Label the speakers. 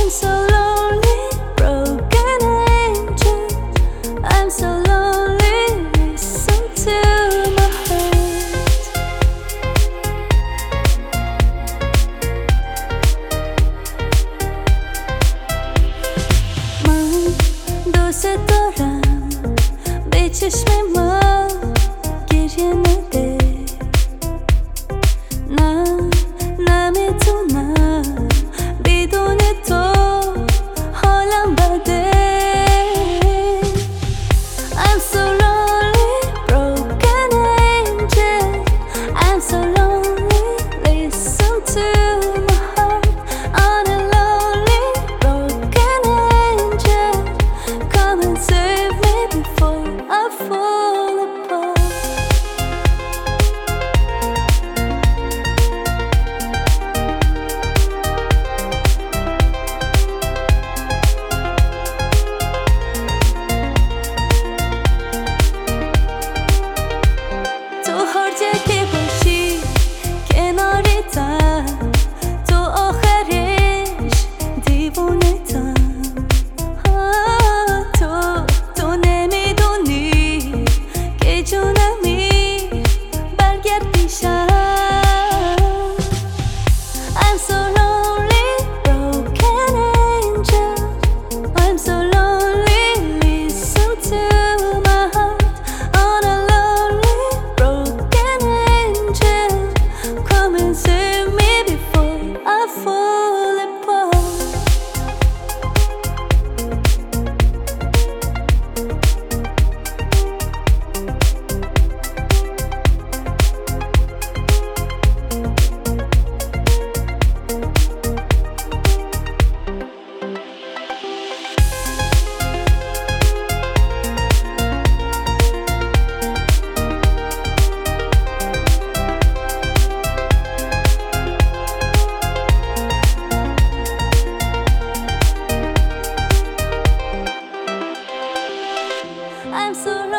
Speaker 1: so lonely, broken angel. I'm so lonely, listen to my heart. من دوست دارم، به چشم ما گریه نده. نه نمیتونم بدون تو حالم بده. I'm so lonely, broken angel. I'm so lonely, listen to my heart. On a lonely, broken angel. Come and save me before I fall apart. هر جا که باشی کنارتم، تو آخرش دیوونتم. تو نمیدونی که جونمی برگرد پیشم. I'm so lonely, broken angel. I'm so lonely, listen to my heart. On a lonely, broken angel. Come and save me before I fall apart. I'm so